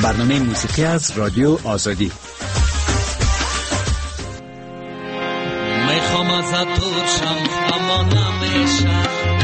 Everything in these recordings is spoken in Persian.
برنامه موسیقی از رادیو آزادی. میخوام ازت دور شم اما نمیشه،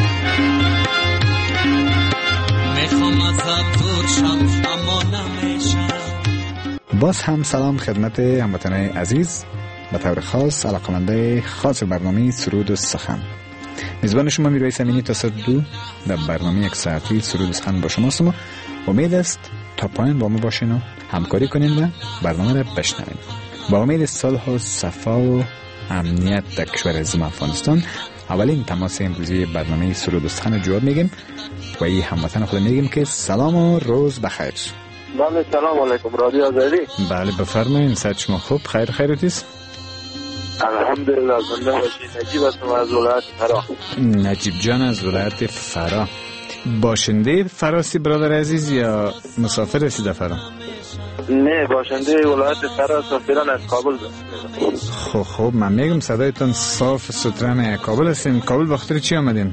میخوام ازت دور شم اما نمیشه. باز هم سلام خدمت هموطنان عزیز، به طور خاص علاقمنده خاص برنامه سرود و سخن. میزبان شما میرویس امینی تا ساعت 2 در برنامه یک ساعتی سرود و سخن با شما هستم. امید است تا پایان با ما باشین و همکاری کنین و برنامه را بشنوین. با امید صلح و صفا و امنیت در کشور عزیزم افغانستان اولین تماس امروزی برنامه سرود و سخن جواب میگیم و این هموطن خود میگیم که سلام و روز بخیر. بله سلام علیکم رادیو آزادی. بله بفرمایید. صحت شما خوب؟ خیرتیست؟ الحمدلله. زنده باشید. نجیب هستم از ولایت فرا. نجیب جان از ولایت فرا. باشنده فراسی برادر عزیز یا مسافر هستید فرا؟ نه باشنده ولایت فرا، سفیران از کابل. خب من میگم صدایتان صاف سوترانه. کابل هستین؟ کابل بخاطر چی آمدین؟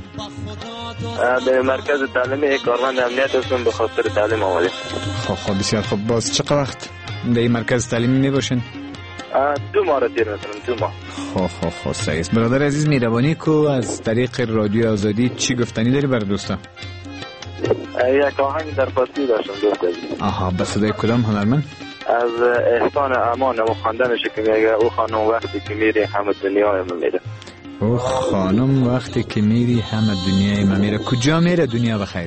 به مرکز تعلیمی کارمند امنیت هستم، به خاطر تعلیم آمدیم. خب بسیار خوب. باز چه وقت در این مرکز تعلیمی می باشین؟ 2 ماه را تیر میکنم. 2 ماه. خب صحیح است. برادر عزیز مهربانی کو از طریق رادیو آزادی چی گفتنی داری برای دوستا؟ یک آهنگ در فارسی داشتم دوست عزیز. آها به صدای کدام هنرمند؟ از احسان امان و خواندنش که میگه او خانم وقتی که میری همه دنیای من میره. او خانم وقتی که میری همه دنیای من میره. کجا میره دنیا بخیر؟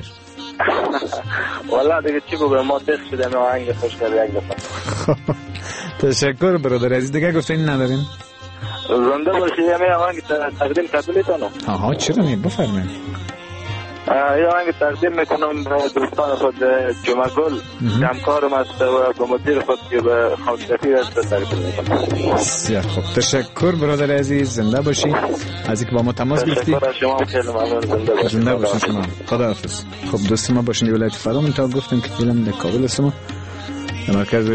والا دیگه چی بگم، ما دست شدیم آهنگ خوش کرده یک دفعه. تشکر برادر عزیز. دیگه گفتین ندارین؟ زنده باشی. یه آهنگ تقدیم قبلیتانو. آها چرا نه بفرمایید. یه آهنگ تقدیم میکنم به دوستان خود جمعه گل، همکارم است و به مدیر خود که به خانم شفیع است تقدیم میکنم. بسیار خوب. تشکر برادر عزیز. زنده باشی از اینکه با ما تماس گرفتی. تشکر از شما. خیلی ممنون. زنده باشید شما. خداحافظ. خب دوست ما باشین ولایت فرا. تا گفتم که فعلا در کابل هستم، در مرکز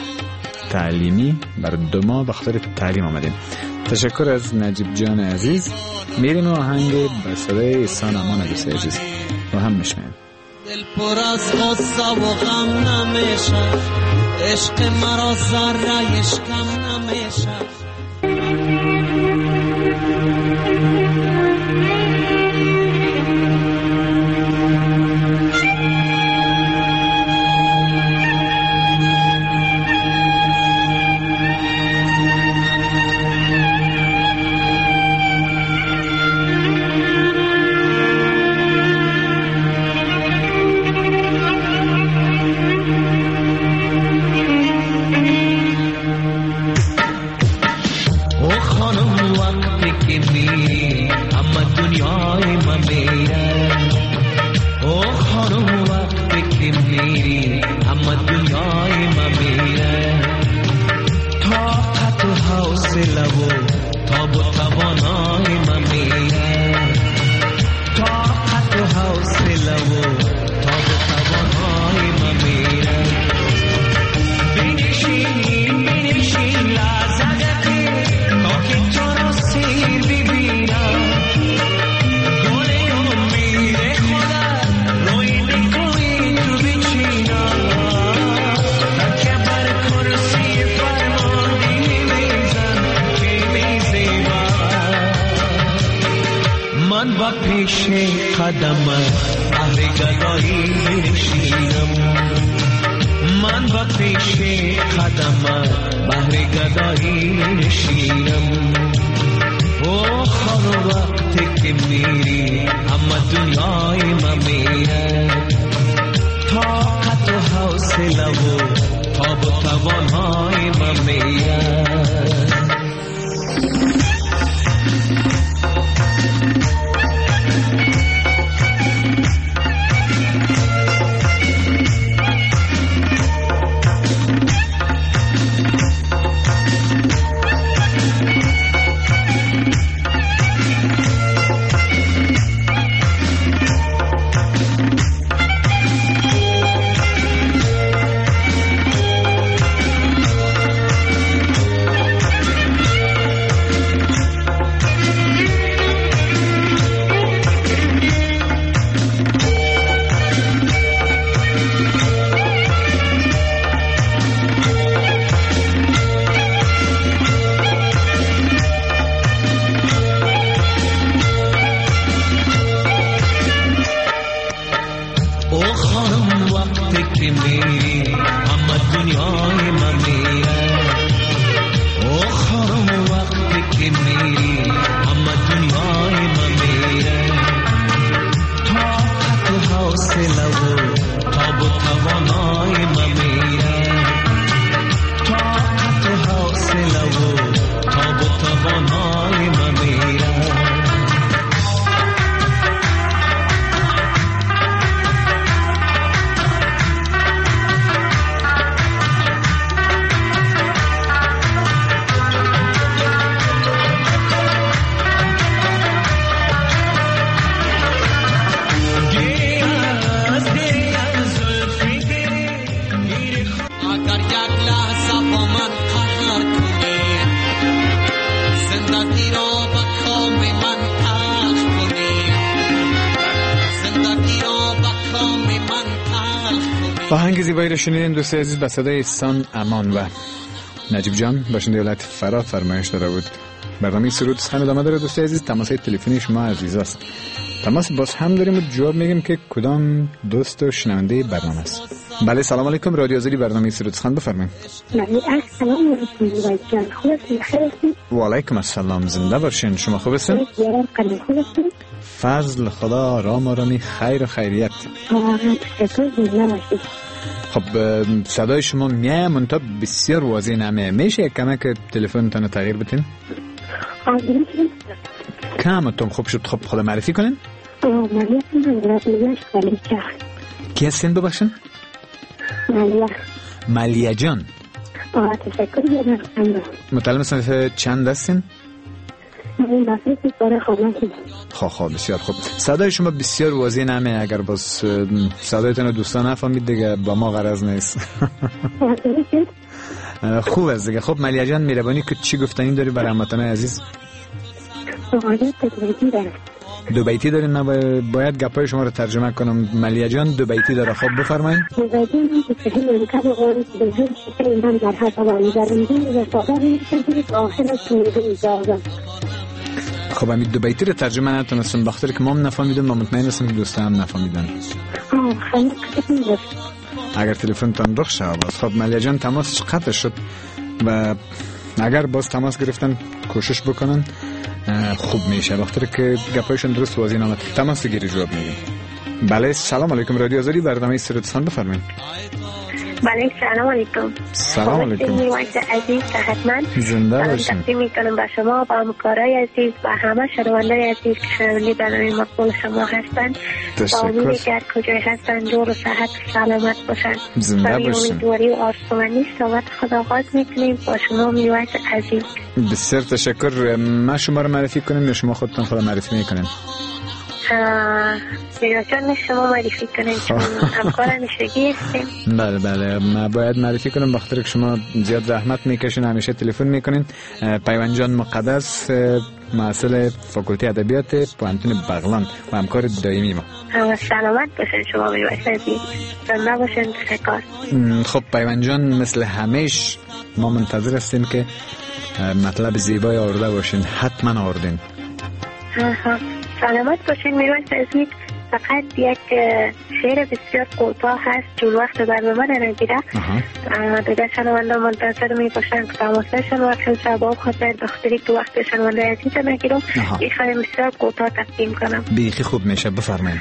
تعلیمی برای 2 ماه به خاطر تعلیم آمدیم. تشکر از نجیب جان عزیز. میریم آهنگ به صدای احسان امان دوست عزیز و هم میشنیم. دل پر از غصه و غم نمیشه، عشق مرا ذره کم نمیشه. آهنگ زیبایی رو شنیدیم دوست عزیز به صدای احسان امان و نجیب جان باشنده ولایت فراه فرمایش داده بود. برنامه سرود سخن ادامه داره دوست عزیز. تماس تلفنی شما عزیز است. تماس باز هم داریم و جواب میگیم که کدام دوست و شنونده برنامه است. بله سلام علیکم، رادیو آزادی برنامه سرود سخن بفرمایید. بله سلام علیکم، خوب هستید؟ و علیکم السلام، زنده باشین. شما خوب هستین؟ فضل خدا، آرام آرامی، خیر و خیریت. خب صدای شما میاد منتها بسیار واضح نمیاد. میشه یک کمک تلفنتون تغییر بدین؟ کامتون خوب شد. خب خدا معرفی کنین. کی هستین ببخشین؟ ملیه جان. تشکر. متعلم صنف چند هستین؟ خب بسیار خوب. صدای شما بسیار واضح نمیاد. اگر باز صدایتون دوستان نفهمید دیگه با ما غرض نیست. خوب است دیگه. خب ملیه جان مهربانی که چی گفتنی داری برای هموطنان عزیز؟ دو بیتی دارین؟ من باید گپای شما رو ترجمه کنم. ملیه جان دو بیتی داره. خب بفرمایید. خب همین دو بیتی رو ترجمه نتونستم بخاطر که ما هم نفهمیدم. من مطمئن هستم که دوستان هم نفهمیدن. اگر تلفنتون رخ شد باز. خب ملیه جان تماسش قطع شد و اگر باز تماس گرفتن کوشش بکنن خوب میشه بخاطر که گپایشون درست واضح نامد. تماس گیری جواب میدیم. بله سلام علیکم، رادیو آزادی برنامه سرود سخن بفرمایید. بله سلام علیکم. سلام علیکم. وقت عزیز صحتمند. زنده باشین. تقدیم میکنم به شما و همکارای عزیز و همه شنوندگان عزیز که شنونده برنامه مقبول شما هستند. تشکر. امیدی که کجای هستند دور و صحت سلامت باشند. زنده باشین. امیدواری و آرزومندی صحبت خدا آغاز میکنیم با شما میوایت عزیز. بسیار تشکر. ما شما رو معرفی کنیم یا شما خودتون خود معرفی میکنین؟ میراجان شما معرفی کنین چون همکار همیشگی هستیم. بله ما باید معرفی کنم بخاطر که شما زیاد زحمت میکشین، همیشه تلفن میکنین. پیوند جان مقدس، محصل فاکولته ادبیات پوهنتون بغلان و همکار دائمی ما. سلامت باشین شما میوایسازی. زنده باشین. تشکر. خب پیوند جان مثل همیش ما منتظر هستیم که مطلب زیبای آورده باشین. حتما آوردین. سلامت باشین میوایسازی. فقط یک شعر بسیار کوتاه هست چون وقت برنامه نگیره. دیگه شنونده منتظر می باشن که تماسشون وقت شباب خاطر بخاطری که وقت شنونده عزیز نگیرم این خیلی بسیار کوتاه تقدیم کنم. بیخی خوب میشه. بفرمایید.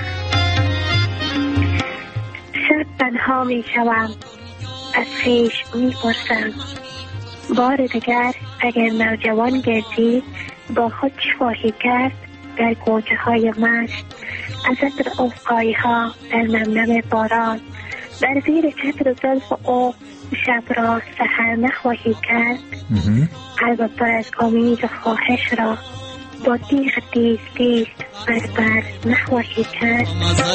شب تنها می شوم، از خویش می پرسم بار دیگر اگر نوجوان گردی با خود چه خواهی کرد در کوچه های مشت، از عطر افقایی ها در نمنم باران، در زیر چتر زلف او شب را سحر نخواهی کرد. قلب پر از امید و خواهش را با تیغ تیز بر نخواهی کرد.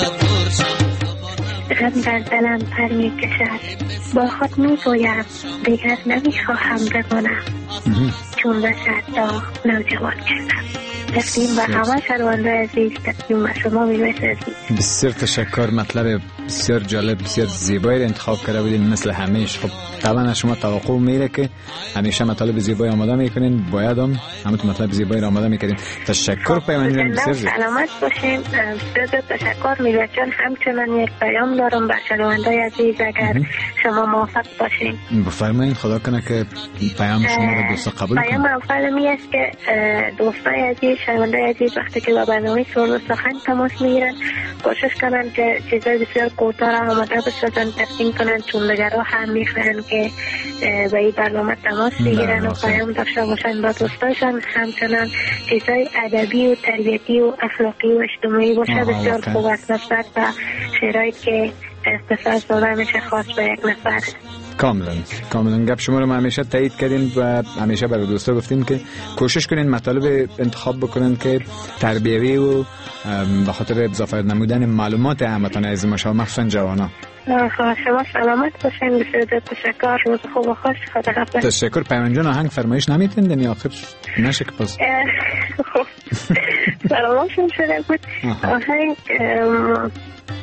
غم در دلم پر می کشد، با خود می گویم دیگر نمی خواهم بمانم چون وسط دا نوجوان کردم. تقدیم به همه شنونده عزیز، تقدیم به شما می‌رسید. بسیار تشکر. مطلب بسیار جالب، بسیار زیبایی انتخاب کرده بودین مثل همیشه. خب طبعا از شما توقع میره که همیشه مطالب زیبایی آماده میکنین. باید هم همون مطلب زیبایی را آماده میکنین. تشکر پیمان جان. بسیار سلامت باشین. بسیار تشکر میلاد جان. همچنان یک پیام دارم به شنونده عزیز اگر شما موافق باشین. بفرمایید. خدا کنه که پیام شما رو دوست قبول کنه. پیام اول می است که دوستان عزیز شنونده عزیز وقتی که با برنامه سرود سخن تماس میگیرن کوشش کنن که چیزای بسیار کوتاه را آماده بسازن تقدیم کنن چون نگرا هم میخواهن که به این برنامه تماس بگیرن و پیام داشته باشن با دوستاشن. همچنان چیزای ادبی و تربیتی و اخلاقی و اجتماعی باشه. بسیار خوب است نسبت به شرایط که اختصاص داده میشه خاص به یک نفر. کاملا گپ شما رو ما همیشه تایید کردیم و همیشه برای دوستا گفتیم که کوشش کنین مطالب انتخاب بکنن که تربیوی و به خاطر اضافه نمودن معلومات هموطنان عزیز ما شما مخصوصا جوانا. شما سلامت باشین. بسیار تشکر. روز خوب و خوش. خدا حافظ. تشکر. پیمان جان آهنگ فرمایش نمیتین یا آخر نشه که پس سلامتشون شده بود. آهنگ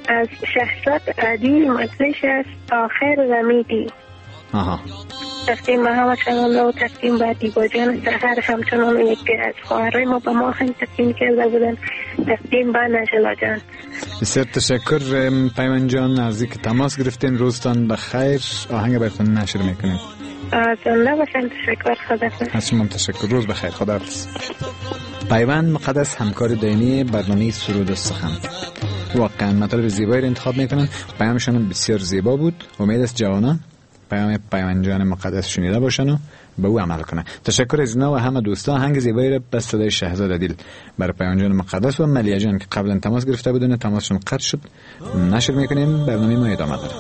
از شهزاد عدیل مجلس است آخر رمیدی. آها. تقدیم به همه شنونده و تقدیم به دیبا جان سحر، همچنان یکی از خواهرای ما به ما هم تقدیم کرده بودن. تقدیم به نجلا جان. بسیار تشکر پیمان جان از اینکه تماس گرفتین. روزتان بخیر. آهنگ براتون نشر میکنیم. زنده باشن. تشکر. خداحافظ. از شما تشکر. روز بخیر. خداحافظ. پیوند مقدس همکار دائمی برنامه سرود و سخن. واقعا مطالب زیبایی رو انتخاب میکنن. پیامشون بسیار زیبا بود. امید است جوانان پیام پیمان جان مقدس شنیده باشن و به او عمل کنن. تشکر از اینا و همه دوستان. آهنگ زیبایی رو به صدای شهزاد عدیل برای پیمان جان مقدس و ملیه جان که قبلا تماس گرفته بودن، تماسشون قطع شد، نشر میکنیم. برنامه ما ادامه داره.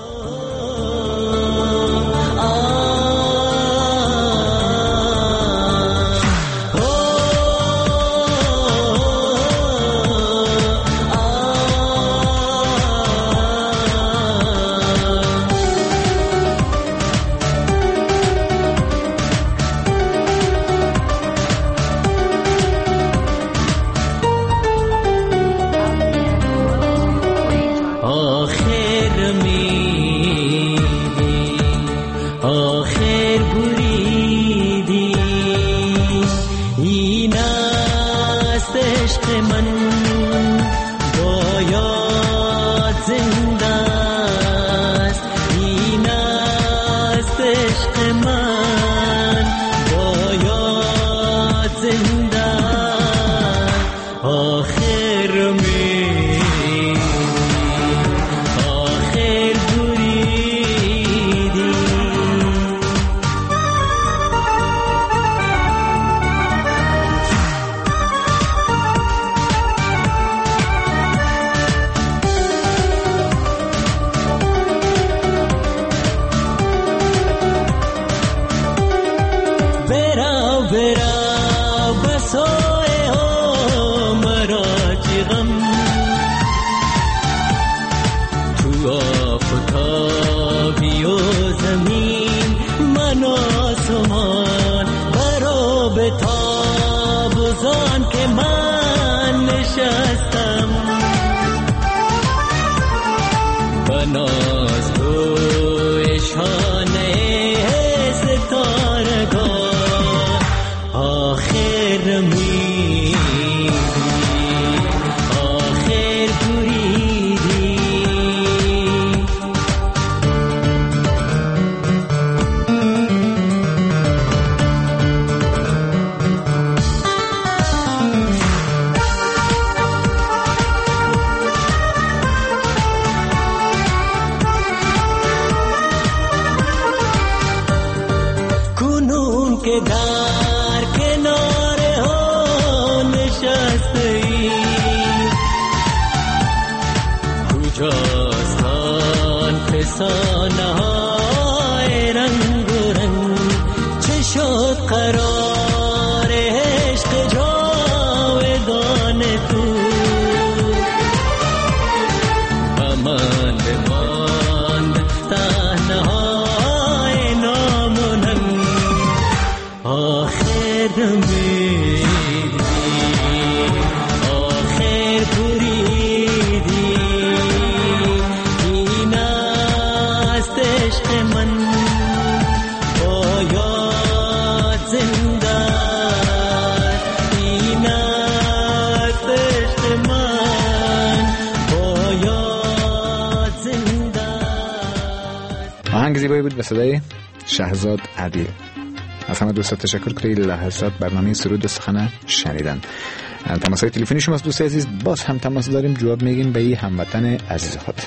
آهنگ زیبایی بود به صدای شهزاد عدیل. از همه دوستان تشکر که این لحظات برنامه سرود و سخن شنیدن. تماس‌های تلفنی شما دوستان عزیز باز هم تماس داریم، جواب میگیم به این هموطن عزیز خود.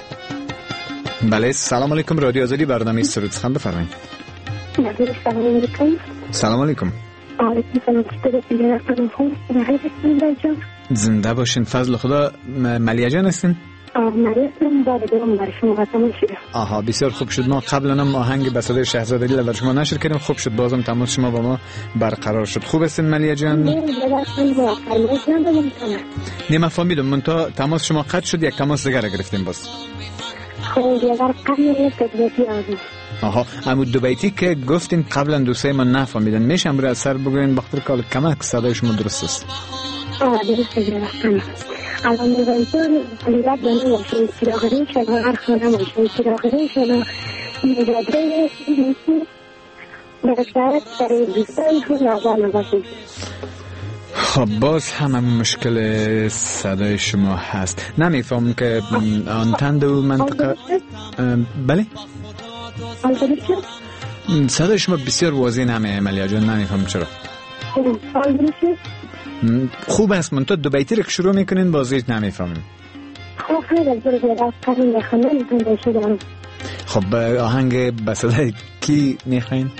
بله سلام علیکم، رادیو آزادی برنامه سرود سخن بفرمایید. سلام علیکم. سلام علیکم. زنده باشین. فضل خدا. ملیه جان هستین؟ آها بسیار خوب شد. ما قبلا هم آهنگ به صدای شهزاد عدیل برای شما نشر کردیم. خوب شد بازم تماس شما با ما برقرار شد. خوب هستین ملیه جان؟ نیم فهمیدم. من تا تماس شما قطع شد، یک تماس دیگر گرفتیم باز. آها اما دو بیتی که گفتین قبلا دوستای من نفهمیدن، میشه امروز از سر بگوین بخاطر کال کمک صدای شما درست است؟ درسته گرفتم. الان بزنید لیلت بانه ماشین چراغی شد هر خانه ماشین چراغی شد مجادره نیستی برشارت برای دوستان خود نازان باشید. خب باز هم مشکل صدای شما هست. نمیفهم که آنتن دو منطقه بله صدای شما بسیار واضح نمیه ملیا جان. نمیفهم چرا. خوب است من تو دو بیتی رو که شروع میکنین بازی نمیفهمیم. خب آهنگ به صدای کی میخواین؟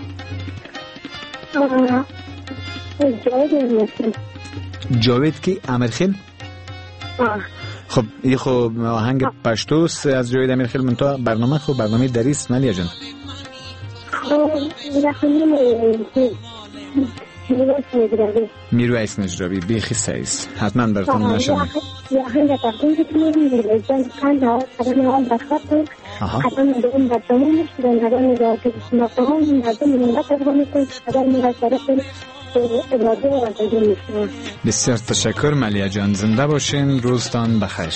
جاوید کی؟ امرخیل؟ خب این خب آهنگ پشتوس از جاوید امرخیل من تو برنامه خب برنامه دریست ملیا جان. میرویس نجرابی بیخی سعیز حتما براتون نشدم. بسیار تشکر ملیا جان. زنده باشین. روزتان بخیر.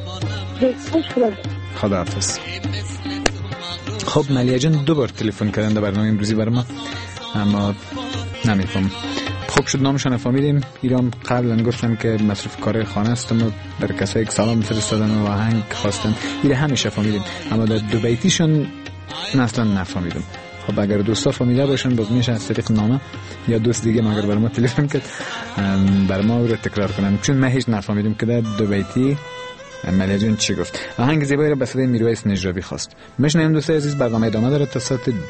خداحافظ. خب ملیا جان دو بار تلفن کردن در برنامه امروزی برای ما اما نمیفهم. خوب شد نامشان فهمیدیم. ایران قبلا گفتم که مصرف کار خانه است اما در کسایی که سلام فرستادن و آهنگ خواستن ایره همیشه فهمیدیم اما در دو بیتیشون اصلا نفهمیدم. خب اگر دوستا فهمیده باشن باز میشه از طریق نامه یا دوست دیگه مگر برای ما تلفن کرد برای ما رو تکرار کنن چون من هیچ نفهمیدم که در دو بیتی ملیا جان چی گفت. آهنگ زیبایی رو به صدای میرویس نجرابی خواست. میشنویم دوستای عزیز. برنامه ادامه داره تا ساعت 2.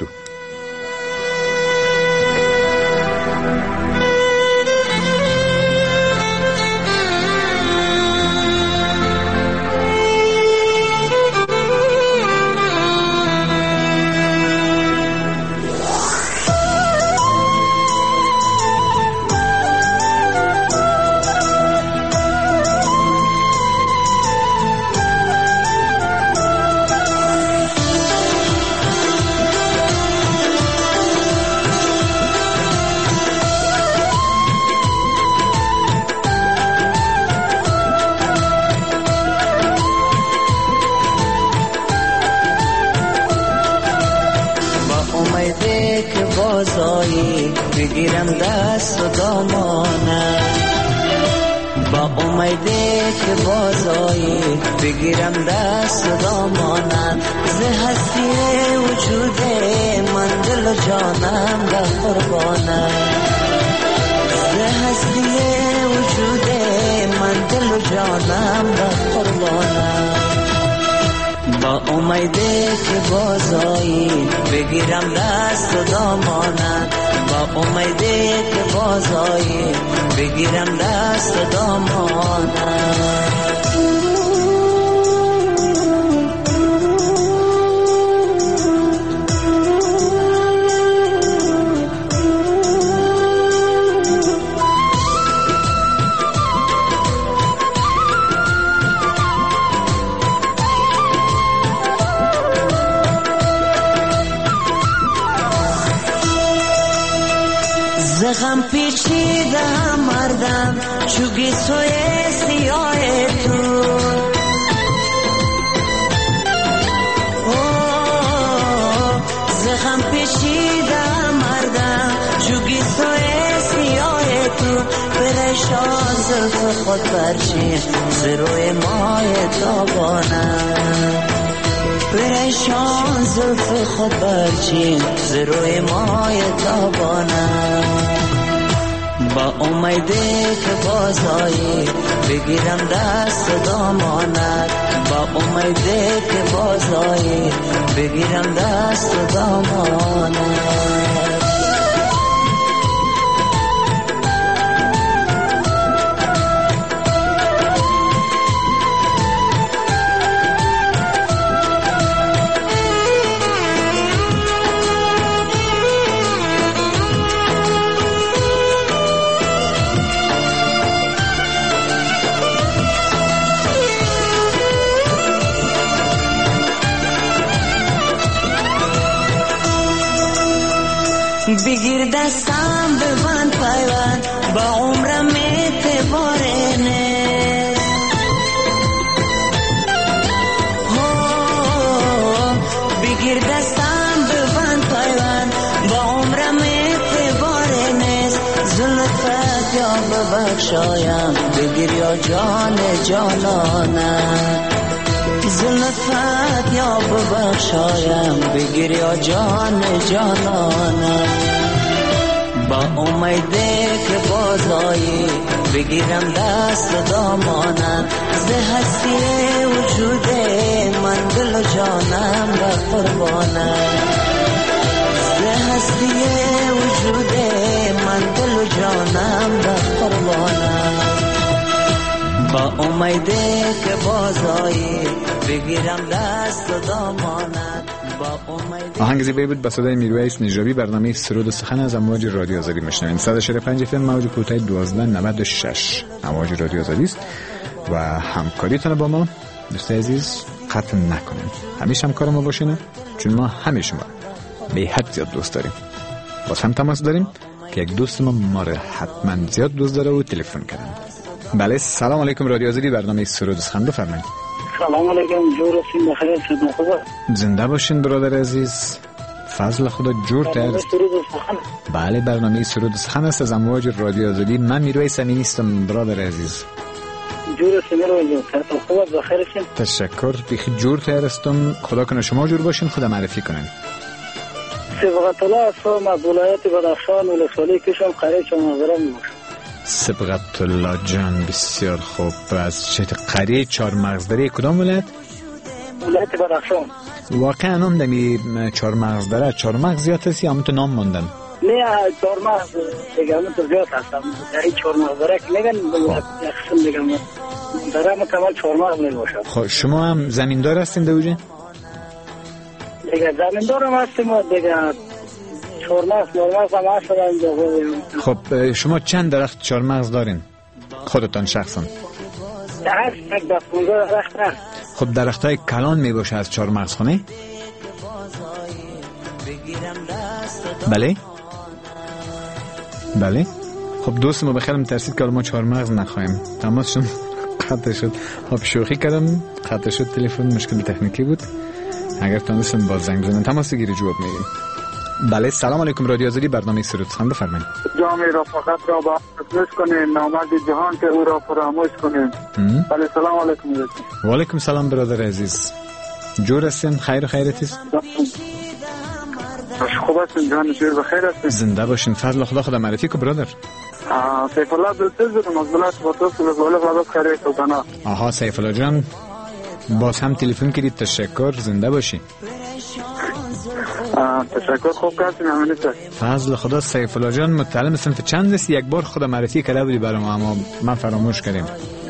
بگیرم دست و دامانم با امیده که بازایی بگیرم دست و دامانم ز هستی وجود من دل و جانم در قربانم ز هستی وجود من دل و جانم در قربانم با امیده که بازایی بگیرم دست و دامانم با امیده که بازایی بگیرم دست و دامانم غم پیچیدم مردم چوگی سوی سیاه تو زخم پیچیدم مردم چوگی سوی سیاه تو پریشان زلف خود برچین زروی ماه تابانم پریشان زلف خود برچین زروی ماه تابانم با امیده که بازایی بگیرم دست دامانت با امیده که بازایی بگیرم دست دامانت بگیر دستم ببند پیوند با عمرم اعتباره نیست ببخشایم بگیر یا جان جانانم زلفت یا ببخشایم بگیر یا جان جانانم با امیده که بازایی بگیرم دست دامانم ز هستی وجود من دل و جانم به قربانم ز هستی وجود من دل و جانم به قربانم با امیده که بازایی بگیرم دست دامانم آهنگ زیبایی بود با صدای میرویس نجابی. برنامه سرود و سخن از امواج رادیو آزادی میشنوید. 145 FM موج کوتاه 1296 امواج رادیو آزادی است و همکاریتون با ما دوست عزیز قطع نکنید. همیشه همکار ما باشین چون ما همه شما به حد زیاد دوست داریم. باز هم تماس داریم که یک دوست ما رو حتما زیاد دوست داره و تلفن کردن. بله سلام علیکم رادیو آزادی برنامه سرود و سخن بفرمایید. سلام علیکم جور هستین بخیر هستین خوبه زنده باشین برادر عزیز فضل خدا جور تر بله برنامه سرود و سخن است از امواج رادیو آزادی. من میرویس امینی هستم برادر عزیز جور هستین میرویس خوبه بخیر هستین تشکر بیخی جور تر هستم خدا کنه شما جور باشین خدا معرفی کنین سبقت الله هستم از ولایت بدخشان ولسوالی کشم قریه چهارمغزدره میباشم سبقت الله جان بسیار خوب. از چه قریه چهارمغزدره کدام ولایت؟ ولایت بدخشان. واقعا هم دمی چهارمغزدره چهارمغز زیاد هستی همون تو نام موندن؟ نه چهارمغز دیگه همون تو زیاد هستم در چهارمغزدره که نگن یک قسم دیگه دره مکمل چهارمغز میباشم. خب شما هم زمیندار هستین دوجه؟ دیگه زمیندار هم هستیم و دیگه چهارمغز نورمغز هم هستم. خب شما چند درخت چهارمغز دارین؟ خودتان شخصا؟ درخت یک 15 درخت هست. خب درخت های کلان می باشه از چهارمغز خونه؟ بله؟ بله؟ خب دوست ما بخیرم ترسید که ما چهارمغز نخواهیم. تماسشون قطع شد. خب شوخی کردم قطع شد تلفن مشکل تکنیکی بود. اگر تونستم باز زنگ بزنم تماس گیری جواب میدیم. بله سلام علیکم رادیو آزادی برنامه سرود سخن بفرمایید. جام رفاقت را با فراموش کنین نامرد جهان که او را فراموش کنین. بله سلام علیکم. و علیکم سلام برادر عزیز جور هستین خیر و خیرت است؟ خوب هستین جان جور بخیر هستین زنده باشین فضل خدا خدا معرفی کو برادر. سیف الله دلتز بودم از بلد بطرس و بقوله فضل خیره سلطانه. آها سیف الله جان باز هم تلفن کردید تشکر زنده باشی. تشکر خوب کردین همینطور. فضل خدا سیف الله جان متعلم صنف چند است؟ یک بار خدا معرفی کرده بودی برام اما من فراموش کردم.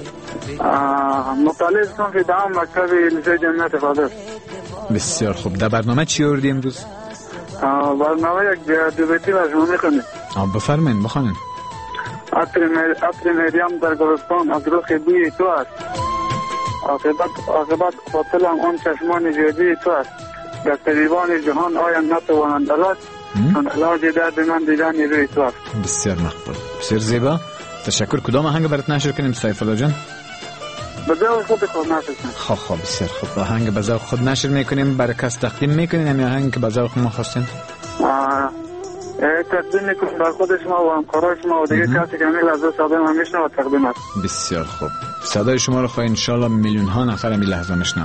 مطالعه صنف دهم مکتب لیسه جنت فاضل. بسیار خوب. در برنامه چی آوردی امروز؟ برنامه یک دو بیتی برشما میکنیم. بفرمایید بخوانید. عطر مریم در گلستان از رخ بوی تو است عاقبت قاتلم آن چشمان جادوی تو است در طبیبان جهان آیم نتوانند علاج چون علاج درد من دیدن روی تو است. بسیار مقبول بسیار زیبا تشکر. کدام آهنگ برات نشر کنیم سیف الله جان؟ به ذوق خود نشر کنیم. خب بسیار خوب. آهنگ به ذوق خود نشر میکنیم برای کس تقدیم میکنیم همین آهنگ که به ذوق ما خواستین تقدیم میکنیم بر خود شما و همکارای شما و دیگه کسی که همین لحظه صدای ما میشنوه تقدیم است. بسیار خوب. صدای شما رو خواهی انشالله میلیون ها نفر همین لحظه میشنوه.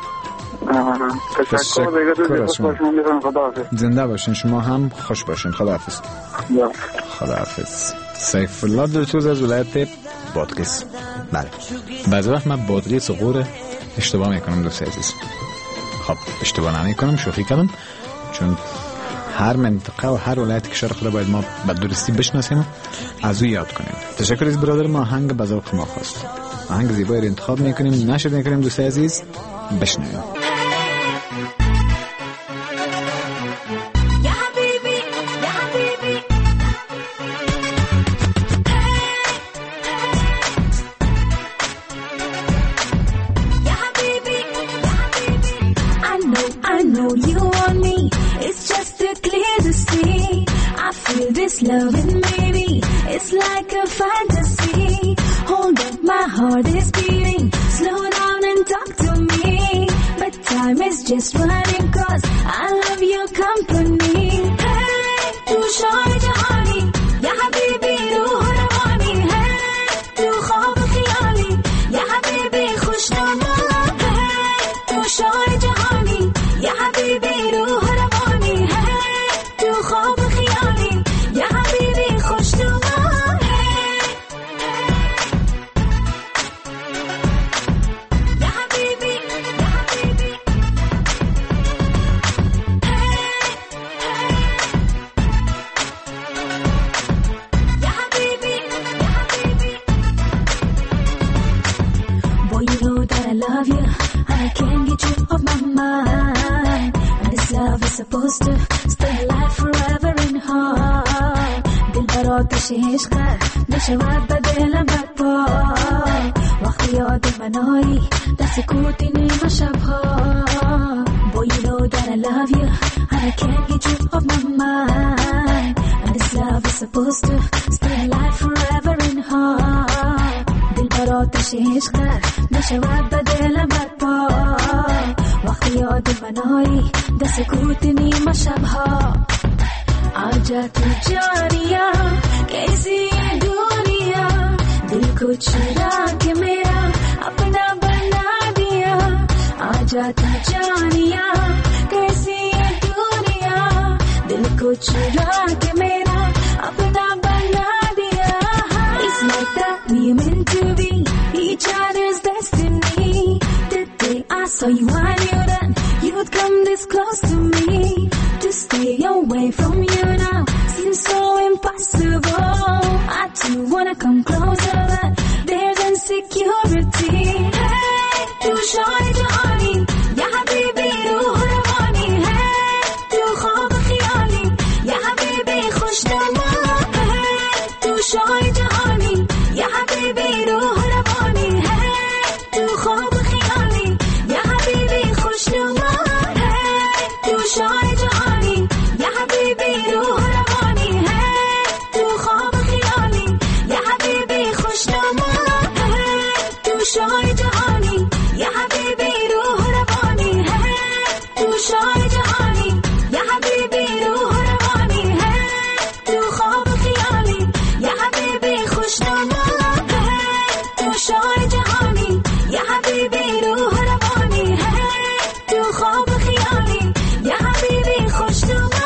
تشکر دیگه دوست باشم میرم. خداحافظ. زنده باشین شما هم خوش باشین. خداحافظ. خداحافظ. سیف الله دلتوز از ولایت بادغیس. بله بعضی وقت من بادغیس و غور اشتباه میکنم دوست عزیز. خب اشتباه نمیکنم شوخی کردم چون هر منطقه و هر ولایت کشور خدا باید ما به درستی بشناسیم از او یاد کنیم. تشکر از برادر ما آهنگ به ذوق ما خواست. آهنگ زیبایی رو انتخاب میکنیم نشر میکنیم دوست عزیز بشنویم. Loving baby, it's like a fantasy. Hold up, my heart is beating. Slow down and talk to me. But time is just running 'cause I love your company. Hey, tu shawty jahani, ya habibi ruh rawani. Hey, love you and I can't get you off my mind. And this love is supposed to stay alive forever in heart. دل برات عشق نشود بدلم برپا. وقتی یاد منایی در سکوت نیمه شبها. Boy, you know that I love you and I can't get you off my mind. And this love is supposed to stay alive forever in heart. دل برات عشق نشود بدلم برپا. وقتی یاد منایی در سکوت نیمه شبها. आजा तू जानिया कैसी ये दुनिया दिल को चुरा के मेरा अपना बना दिया आजा तू जानिया कैसी ये दुनिया दिल को चुरा के मेरा अपना बना दिया It's like that we meant to be each other's destiny The day I saw you I knew that you'd come this close to me To stay away from you now seems so impossible. I do wanna come closer, but there's insecurity. Hey, tu shoy jani, ya habibi ruh rawani. Hey, tu khab khiyali, ya habibi khushnama. Hey, tu shoy jani, ya habibi ruh rawani. Hey, tu khab khiyali, ya habibi khushnama. Hey, tu shoy jani, ya habibi ruh rawani. Hey, tu khab khiyali, ya habibi khushnama. Hey, tu shoy jani, ya habibi ruh rawani. Hey, tu shoy jani, ya habibi ruh rawani. Hey, tu khab khiyali, ya habibi khushnama. Hey, tu shoy jani, ya habibi ruh rawani. Hey, tu khab khiyali, ya habibi khushnama.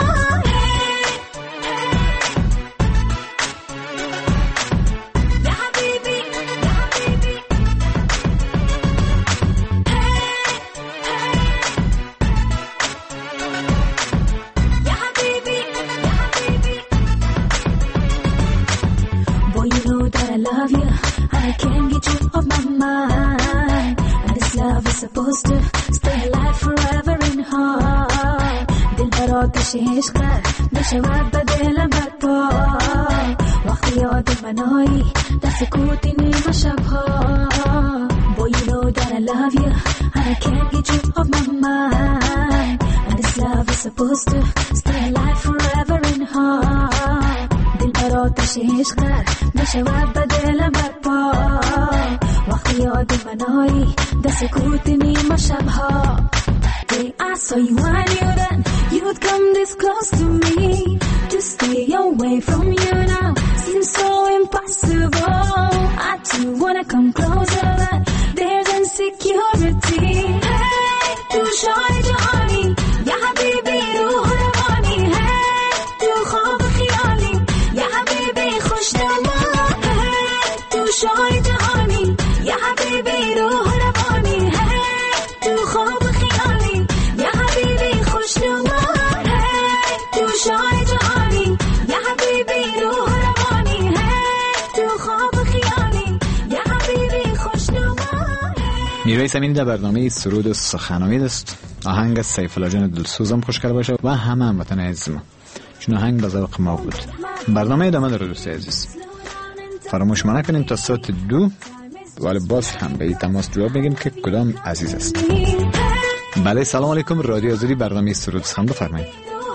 Boy, you know that I love you and I can't get you off my mind. And this love is supposed to stay alive forever in heart. دل برات عشق نشود بدلم برپا. وقتی یاد منایی در سکوت نیمه شبها. Boy, you know that I love you and I can't get you off my mind. And this love is supposed to stay alive forever in heart. دل برات عشق نشود بدلم برپا. وقتی یاد منایی در سکوت نیمه شبها. Day I saw you I knew that you'd come this close to me To stay away from you now seems so impossible. I do wanna come closer, but there's insecurity. Hey, tu shoy jani, ya habibi ruh rawani. Hey, tu khab khiyali, ya habibi khushnama. Hey, tu shoy jani, ya habibi ruh rawani. Hey, tu khab khiyali, ya habibi khushnama. Hey, tu shoy jani, ya habibi ruh rawani. Hey, tu khab khiyali, ya habibi khushnama. میرویس امینی در برنامه سرود و سخنامید است. آهنگ از سیف الله جان دلسوزم خوش کرده باشه و همه هموطن عزیز ما چون آهنگ به ذوق ما بود. برنامه ادامه داره دوستای عزیز. فراموش نکنین تا ساعت 2 ولی باز هم به این تماس جواب میگیم که کدام عزیز است. بله سلام علیکم رادیو آزادی برنامه سرود و سخن بفرمایید.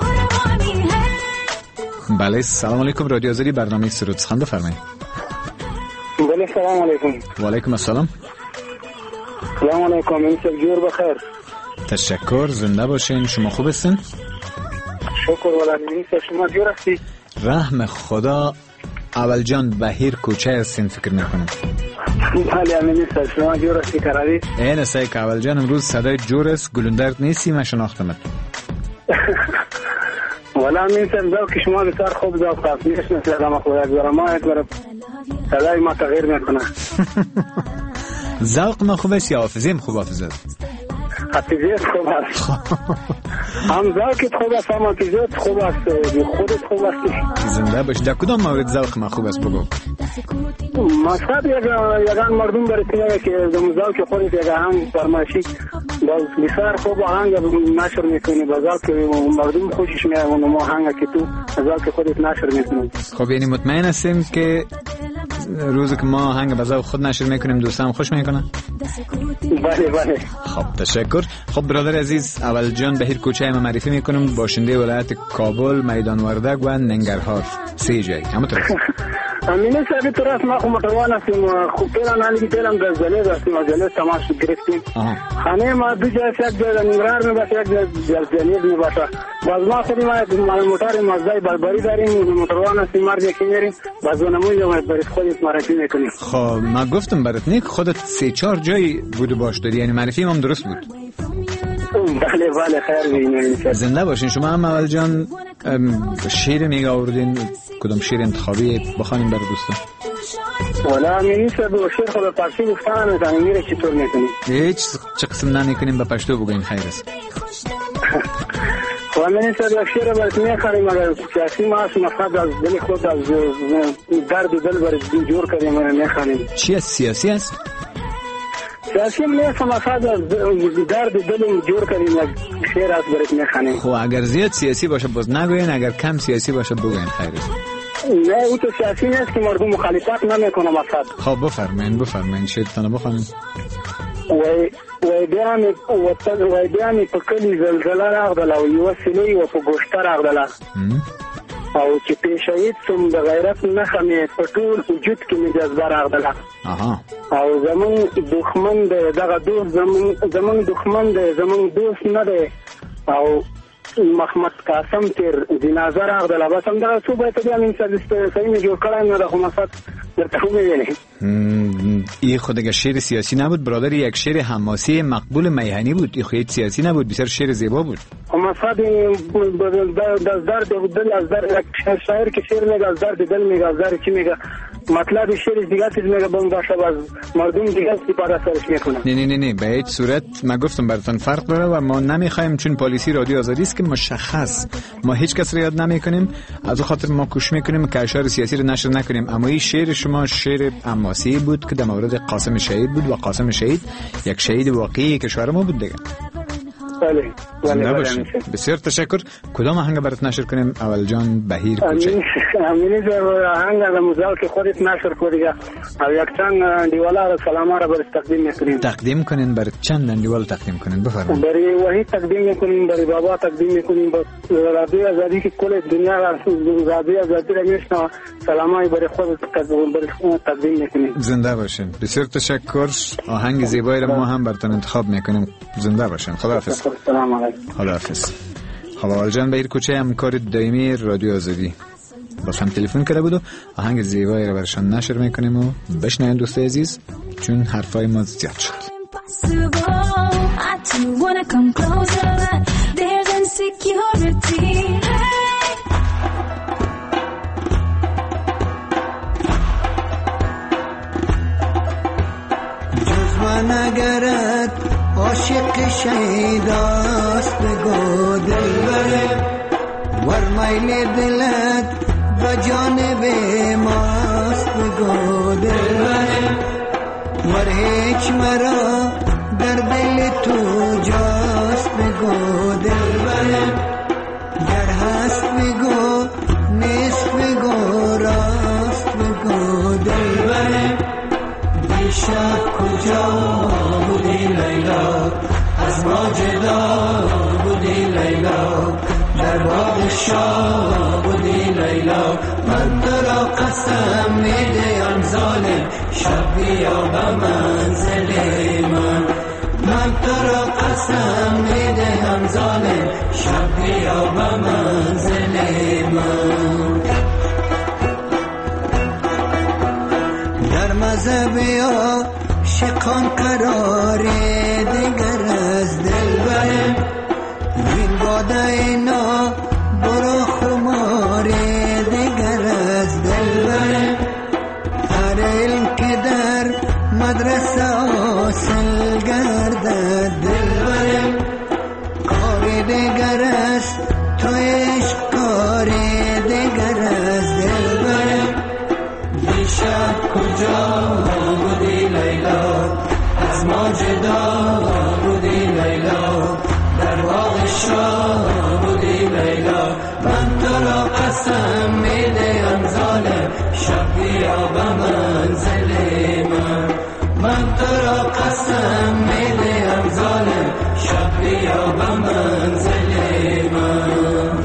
بله سلام علیکم رادیو آزادی برنامه سرود و سخن بفرمایید. بله سلام علیکم. و علیکم السلام. سلام علیکم انسان جور بخیر. تشکر زنده باشین. شما خوب هستین؟ شکر ولانی شما جور هستی؟ رحم خدا اول جان بهیر کوچه هستین فکر میکنم. بله امین شما جور هستی کردی؟ این است که اول جان امروز صدای جور است گلوندرد نیستی من شناختمت. والا امین ذوق شما بسیار خوب ذوق است. مثل آدم خدا گذارم ما یک بار صدای ما تغییر میکنه. ذوق ما خوب است یا حافظیم خوب حافظه؟ حافظیت خوب است. هم ذوقت خوب است، هم حافظیت خوب است، خودت خوب است. زنده باش. در کدام مورد ذوق ما خوب است بگو؟ مصرف یگان مردم برسیده که ذوق خودت یک آهنگ فرمایشی بسیار خوب آهنگ نشر میکنی، با ذوق مردم خوشش میاد اون آهنگ که تو ذوق خودت نشر میکنی. خب یعنی مطمئن هستیم که روزی که ما آهنگ به ذوق خود نشر میکنیم دوستان خوش میکنن؟ بله بله. خب تشکر. خب برادر عزیز، اول جان بهیر کوچه ما معرفی میکنم، باشنده ولایت کابل، میدان وردک و ننگرهار، 3 جای. همونطور امینه صاحب تو راست ما خو متوان هستیم. خوب پیران حالی پیران در زلیز هستیم و زلیز تماس گرفتیم. خانه ما دو جای یک جای ننگرهار می باشه، یک زلیز می باشه. باز ما خودی ما موتر مازدای بربری داریم، متوان هستیم مرد یکی میریم باز نموی ما برای خودت معرفی میکنیم. خب ما گفتم برات نیک خودت 3-4 جای بود باش داری، یعنی معرفی هم درست بود. بله بله خیر بینید. زنده باشین. شما هم اول جان شعر میگه آوردین، کدام شعر انتخابی بخوانیم برای دوستان؟ والا امینی صاحب شعر خود پارسی گفتن میزنیم، میره چطور میکنیم؟ هیچ چه قسم نمیکنیم به پشتو بگوین خیر است. خب امینی صاحب یک شعر برات میخوانیم، اگر سیاسی ما هست مفاد از دل خود از درد دل برای جور کردیم میخوانیم. چی از سیاسی است؟ سیاسی میفهم مفاد از درد دل جور کردیم شعر از برات میخوانیم. خب اگر زیاد سیاسی باشه باز نگوین، اگر کم سیاسی باشه بگوین خیر است. نه او تو سیاسی نیست که مردم مخالفت نمیکنه مفاد. خب بفرمایید شعرتون بخوانید. وای بیامی په کلی زلزله راغله او یوه سیلۍ و په ګوشته راغله او چې پیشهید سم د غیرت نښه مې په ټول وجود کې مې جذبه راغله او زمونږ دښمن دی دغه دوست زمونږ دښمن دی زمونږ دوست نه دی او محمد قاسم تیر جنازه راغله. بس همدغه څو بیته بیا مې صحیح مې جوړ کړی نه د خو مقصد درته ومې این خود اگر شعر سیاسی نبود برادر، یک شعر حماسی مقبول میهنی بود. این خود سیاسی نبود، بسیار شعر زیبا بود. مقصد از درد دل، از درد شاعر که شعر میگه از درد دل میگه، از درد چی میگه، مطلب شعر دیگه چیز میگه بم باشه باز مردم دیگه استفاده سرش میکنه. نه به هیچ صورت ما گفتم براتون فرق داره و ما نمیخوایم، چون پالیسی رادیو آزادی است که مشخص ما هیچ کس رو یاد نمیکنیم، از خاطر ما کوشش میکنیم که اشعار سیاسی رو نشر نکنیم. اما این شعر شما شعر حماسی بود که در مورد قاسم شهید بود و قاسم شهید یک شهید واقعی کشور ما بود دیگه. بله. بسیار تشکر. کدام آهنگ برات نشر کنیم اول جان بهیر کوچه؟ امینی جان آهنگ از موزال که خودت نشر کنی دیگه او یک چند دیوالا را سلام را برات تقدیم کنین. برای چند دیوال تقدیم کنین؟ بفرمایید. برای وحید تقدیم میکنیم، برای بابا تقدیم میکنیم، رادیو آزادی که کل دنیا رادیو آزادی را میشنوه سلامای برای خودت تقدیم میکنیم. زنده باشین. بسیار تشکر. آهنگ زیبایی را ما هم براتون انتخاب میکنیم. زنده باشین. خداحافظ. سلام علیکم. خداحافظ. خب آلجان بهیر کوچه همکار دائمی رادیو آزادی باز هم تلفن کرده بود و آهنگ زیبایی را برشان نشر میکنیم و بشنوین دوست عزیز، چون حرفای ما زیاد شد. جز نگرد عاشق شیداست بگو دلبر ور میل دلت و جانب ماست بگو دلبر ور هیچ مرا در دل تو جاست بگو دلبر گر هست بگو نیست بگو راست بگو دلبر دیشب کجا بودی لیلا، از ما جدا بودی لیلا، در باغ شاه بودی لیلا. من تو را قسم میدهم ظالم شب بیا به منزل من تو را قسم میدهم ظالم شب بیا به منزل من. در مذهبیا شکان قرار دیگر از دل برم این باده اینا برو خمار دیگر از دل برم. هر علم که در مدرسه حاصل گردد دل برم شاه بودی لیلا، در باغ شاه بودی لیلا. من تو را قسم میدهم ظالم، شب بیا به منزل من. من تو را قسم میدهم ظالم، شب بیا به منزل من.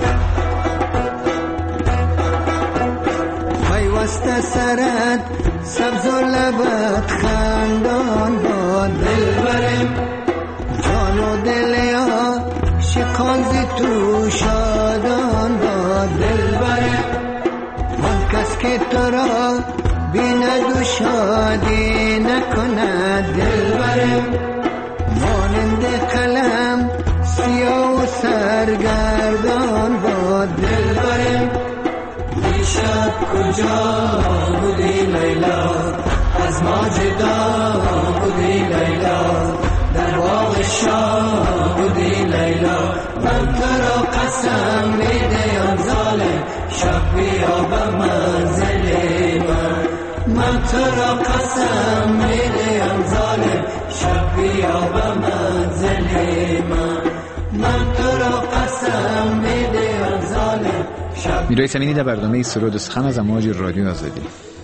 پیوسته سرت سبز و لبت خندان باد دلبرم، جان و دلیا شکانزی تو شادان باد دلبرم. من کس که تو را بیند و شادی نکند دلبرم، مانند قلم سیاه و سرگردان باد دلبرم. دیشب کجا بودی لیلا، از ما جدا بودی لیلا، در باغ شاه بودی لیلا. من تو را قسم میدهم ظالم، شب بیا به منزل من. من تو را قسم میدهم ظالم، شب بیا به منزل من. من تو را قسم میدهم ظالم. میرای سمینی در برنامه سرود و سخن از امواج رادیو آزادی.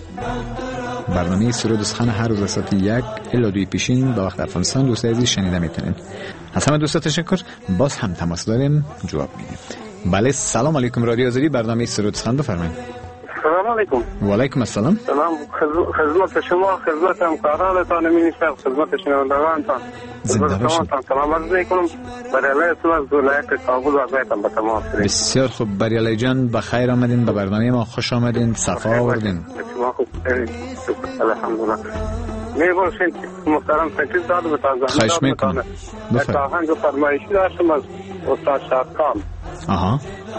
برنامه سرود و سخن هر روز از ساعت 1 الی 2 پیشین به وقت افغانستان دوست عزیز شنیده میتونید. از همه دوستا تشکر. باز هم تماس داریم، جواب میدیم. بله، سلام علیکم. رادیو آزادی، برنامه سرود و سخن، بفرمایید. سلام علیکم. و علیکم السلام. سلام، خدمت شما، خدمت همکارانتان، مینیستر، خدمت شنوندگانتان، زنده باشید. سلام عرض میکنم. برای تو از ولایت کابل وضعیتم به تمام. بسیار خوب. بریالی جان بخیر آمدین به برنامه ما، خوش آمدین، صفا آوردین. شما خوب الحمدلله. میباشید محترم تکلیف داده به تازه. خواهش میکنم. بفرمایید. آهنگ فرمایشی داشتم از استاد شادکام. آها.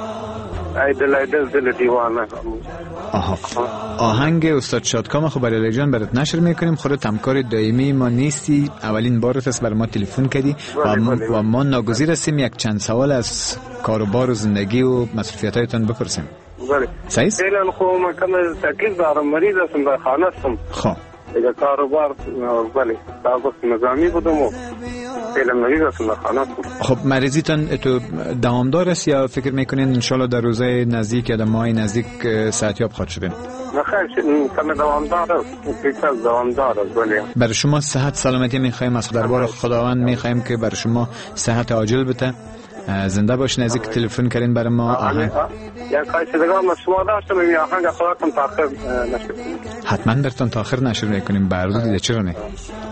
ای دل دیوانه. آها. آهنگ استاد شادکام خب بریالی جان برات نشر میکنیم. خودت همکار دائمی ما نیستی، اولین بارت است بر ما تلفن کردی و ما ناگزیر هستیم یک چند سوال از کاروبار و زندگی و مسئولیت‌هایتان بپرسیم. بله. صحیح؟ فعلا خب من کم تکلیف دارم، مریض هستم، در خانه هستم. خب. دیگه کاروبار بله سابق نظامی بودم و فعلا مریض هستم، در خانه هستم. خب مریضیتان تو دوامدار است یا فکر میکنین انشالله در روزهای نزدیک یا در ماه نزدیک صحتیاب خواهد شدین؟ نخیر کم دوامدار است، فکر دوامدار است. بله. برای شما صحت سلامتی میخوایم، از دربار خداوند میخوایم که برای شما صحت عاجل بده. زنده باشین. از اینکه تلفن کردین برای ما آهنگ یا کایسیدگان ما شما داشتم این آهنگ خودتون تاخیر نشر کنیم. حتما برتون تاخیر نشر میکنیم. برادر دیده چرا نه.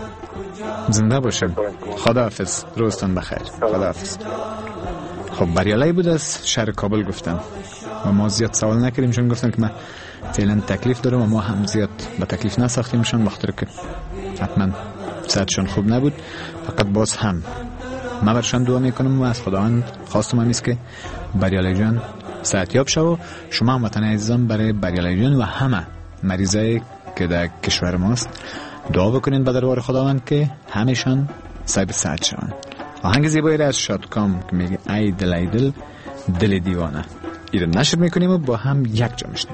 زنده باشین. خداحافظ. روزتون بخیر. خداحافظ. خب بریالی بود از شهر کابل گفتن و ما زیاد سوال نکردیم چون گفتن که من فعلا تکلیف دارم و ما هم زیاد به تکلیف نساختیمشون بخاطر که حتما صحتشون خوب نبود. فقط باز هم من برشان دعا میکنم و از خداوند خواستم همیست که بریالی جان صحتیاب شو و شما هم وطن عزیزان برای بریالی جان و همه مریضایی که در کشور ماست دعا بکنین به دربار خداوند که همشان صاحب صحت شوند. آهنگ زیبایی را از شادکام که میگه ای دل دل دیوانه ایره نشر میکنیم و با هم یک جا میشنیم.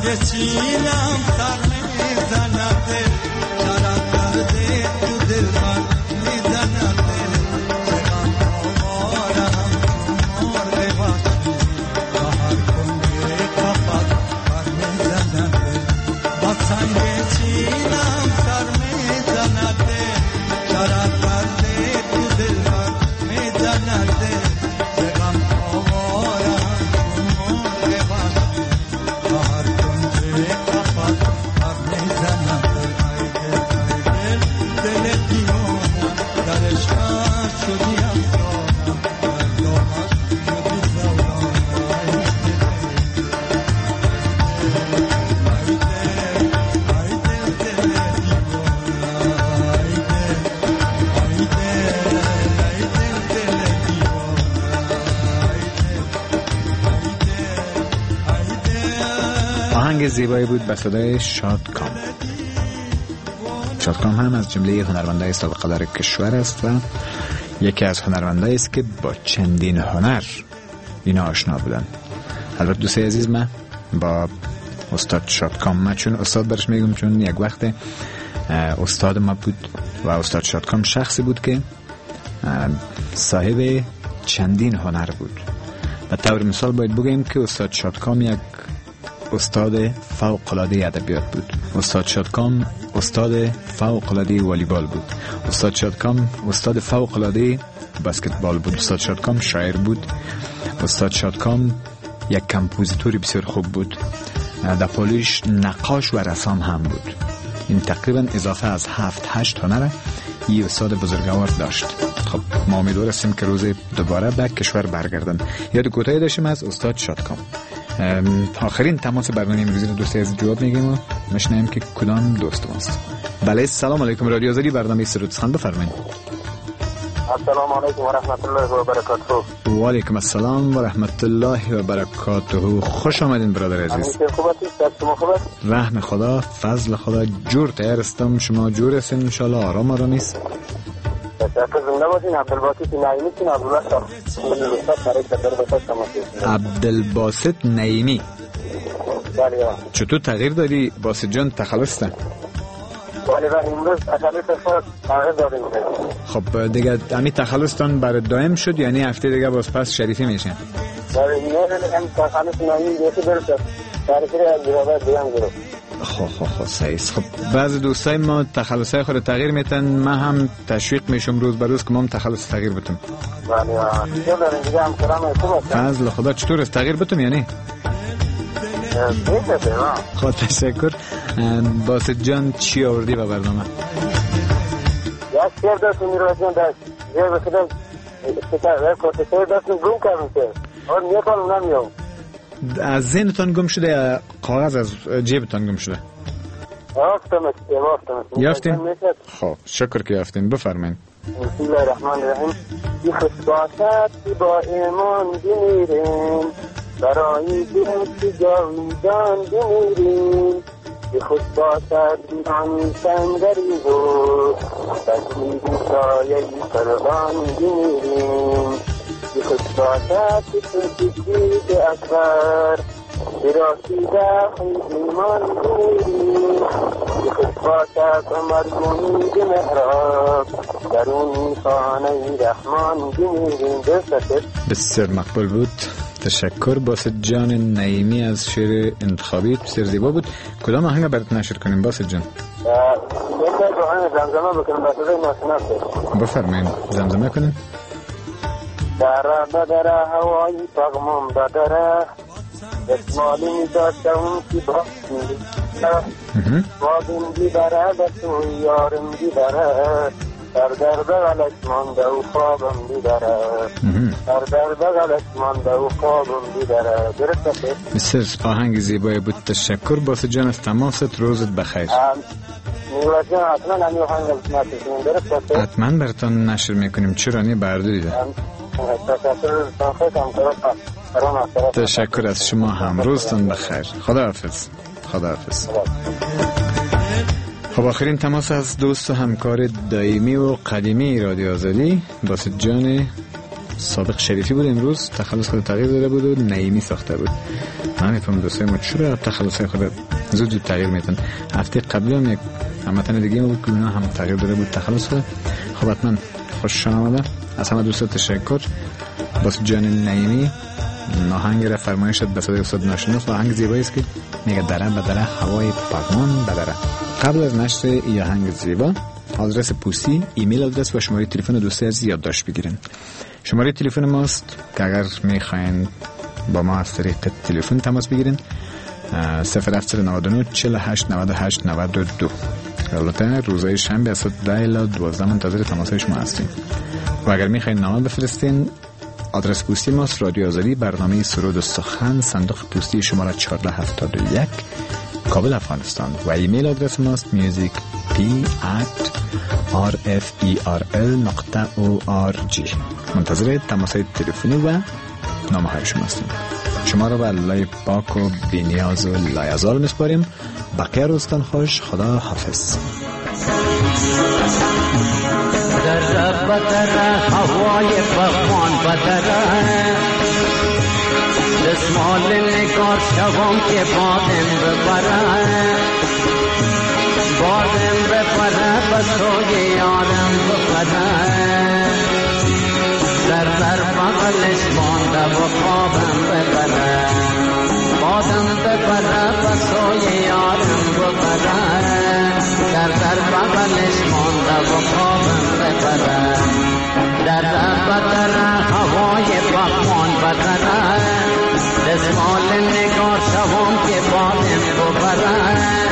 چینم سر میزنده شرف کرده تو دل من میزنده چقدر آوارم مرغ وحشی و هر کنگه کفت بر میزنده با سنگ چینم سر میزنده شرف کرده تو دل من میزنده چقدر آوارم مرغ وحشی و هر کنگه کفت بر میزنده دل دیوانه در عشقت شدی افسانه در دامش شدی زولانه آهنگ زیبایی بود به صدای شادکام. شادکام هم از جمله هنرمندای سابقه دار کشور است و یکی از هنرمندایی است که با چندین هنر اینا آشنا بودن. البته دوستای عزیز، من با استاد شادکام، من چون استاد برش میگم چون یک وقت استاد ما بود و استاد شادکام شخصی بود که صاحب چندین هنر بود. به طور مثال باید بگیم که استاد شادکام یک استاد فوق‌العاده ادبیات بود. استاد شادکام استاد فوق‌العاده والیبال بود. استاد شادکام استاد فوق‌العاده بسکتبال بود. استاد شادکام شاعر بود. استاد شادکام یک کمپوزیتور بسیار خوب بود. در پالیش نقاش و رسام هم بود. این تقریبا اضافه از 7-8 هنر این استاد بزرگوار داشت. خب ما امیدوار هستیم که روز دوباره به کشور برگردن. یاد کوتاهی داشتیم از استاد شادکام. آخرین تماس برنامه امروزی رو دوستی از جواب میگیم و مشنیم که کدام دوست ماست. بله، سلام علیکم، رادیو آزادی، برنامه سرود سخن، بفرمایید. السلام علیکم و رحمت الله و برکاته. و علیکم السلام و رحمت الله و برکاته. خوش آمدین برادر عزیز. رحم خدا، فضل خدا، جور تیار هستم. شما جور هستین ان شاء الله؟ آرام آرامیست. عبدالباسط نعیمی. چطور تغییر دادی باسط جان؟ تخلص ده؟ خب دیگه همین تخلصتان برای دائم شد یعنی هفته دیگه باز پس شریفی میشن؟ خب صحیح. خب بعضی دوستای ما تخلصای خود تغییر میتن، من هم تشویق میشم روز به روز که ما هم تخلص تغییر بتم. فضل خدا چطور است تغییر بتم یعنی؟ خب تشکر. باسط جان چی آوردی به برنامه؟ یک شیر دست میروز جان دست جیر بخدم شیر دست گم کردم که اور میکنم نمیام. از ذهنتان گم شده یا کاغذ از جیبتان گم شده؟ یافتین؟ خب شکر که یافتین. بفرمایید. بسم الله الرحمن الرحیم. بی خوش باشد با ایمان بمیریم، برای دل جاویدان بمیریم. بی خوش باشد نامی سنگری بود، تکلیدی سایهی قربان بمیریم. بی خوش باشد تکلیدی اکبر، براسیده ایمان بمیریم. بی خوش باشد عمر گونی محراب، درون خانه رحمان بمیریم. بسیار مقبول بود. تشکر باسط جان نعیمی از شعر انتخابی بسیار زیبا بود. کدام آهنگ برات نشر کنیم باسط جان؟ زمزمه بکنیم بسیده بفرمایید. زمزمه کنیم. دره بدره هوایی تغمم بدره، اسمالی میداشتم که بادم بیبره بسوی یارم بیبره، در بغلش مانده و خوابم بیدره، در بغلش مانده و خوابم بیدره. درسته؟ بسیار آهنگ زیبایی بود. تشکر باسط جان از تماست. روزت بخیر. میوه جان حتما همی آهنگ نشر کنیم. درسته؟ حتما براتون نشر میکنیم. چرا نی برداری ده. تشکر از شما هم. روزتون بخیر. خداحافظ. خداحافظ. خب آخرین تماس از دوست و همکار دائمی و قدیمی رادیو آزادی باسط جان سابق شریفی بود، امروز تخلص خود تغییر داده بود و نعیمی ساخته بود. من میفهم دوستای ما چرا تخلص خود زود تغییر میدن. هفته قبلی هم یک هموطن دیگه بود که اونا هم تغییر داده بود تخلص خود. خب حتما خوش آمده. از همه دوستا تشکر. باز جان نعیمی ناهنگ را فرمایش داد به صدای استاد ناشناس. آهنگ زیبایی است که میگه دره به دره هوای پاکمان به دره. قبل از نشر این آهنگ زیبا آدرس پستی، ایمیل آدرس و شماره تلفن دوستی از یادداشت بگیرین. شماره تلفن ماست که اگر میخواین با ما از طریق تلفن تماس بگیرین 0799 48 98 92. البته روزهای شنبه از 10 الی 12 منتظر تماسهای شما هستیم. و اگر میخواین نامه بفرستین آدرس پستی ماست رادیو آزادی، برنامه سرود و سخن، صندوق پستی شماره 1471 کابل افغانستان. و ایمیل آدرس ماست musicp@rferl.org. منتظر تماسهای تلفنی و نامه های شما هستیم. شما را به الله پاک و بی‌نیاز و لایزال میسپاریم. بقیه روزتان خوش. خدا حافظ. در بدر هوای بخوان بدر دسمال نگار شوام که بادم ببره بسوی یارم ببره در بغلش مانده و خوابم ببره بادم ببره بسوی یارم ببره در بغلش مانده و خوابم ببره در بدر هوای بخوان بدره دسمال نگار شوام که بادم ببره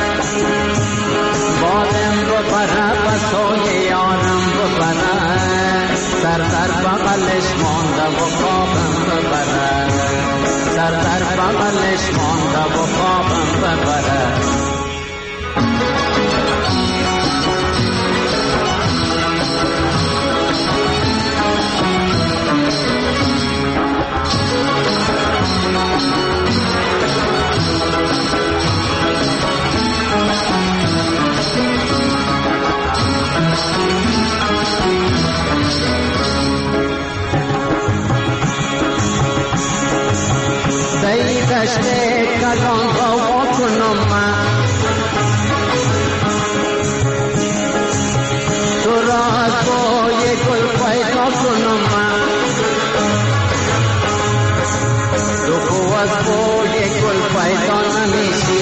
بسوی یارم ببره در بغلش مانده و خوابم ببره در بغلش مانده و خوابم ببره دشته کلان با کنم تو را از بوی گل پیدا کنم تو خو از بوی گل پیدا نمیشی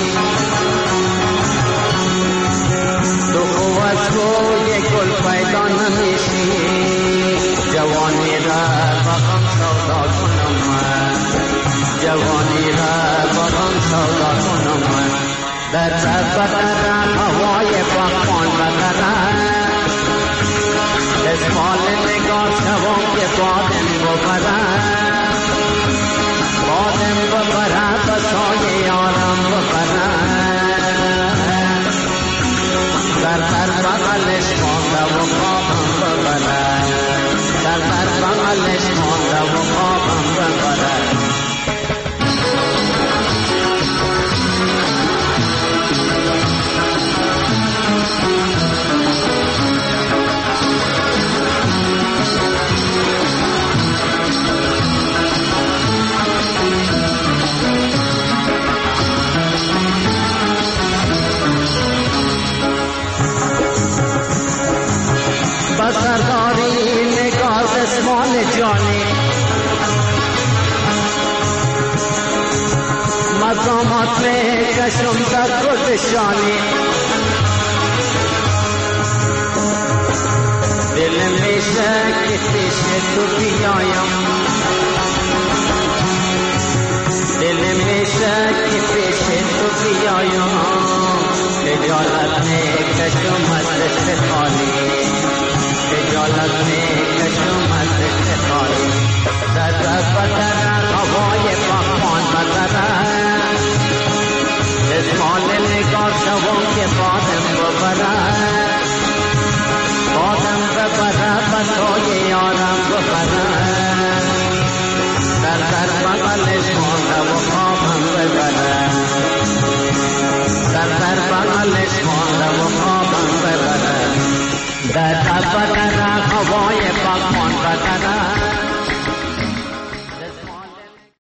تو خو از بوی گل پیدا نمیشی جوانی را بغم سودا کنم جوانی را بغم سودا کنم در بدر هوای بخوان بدره دسمال نگار شوام که بادم ببره بسای یارم ببره در بغلش مانده و خوابم ببره در بغلش مانده و خوابم ببره بسرداری نگار دسمال جانی مقامات میں کشم در گلشانی دل میں شکتی سے تو بیایم دل میں شکتی سے تو بیایم خجالت میں کشم حسرت خالی خجالت میں کشم حسرت خالی در بدر هوای بخوان بدره دسمال نگار شوام که بادم ببره بسای یارم ببره در بغلش مانده و خوابم ببره در بغلش مانده و خوابم ببره در بدر هوای بخوان بدره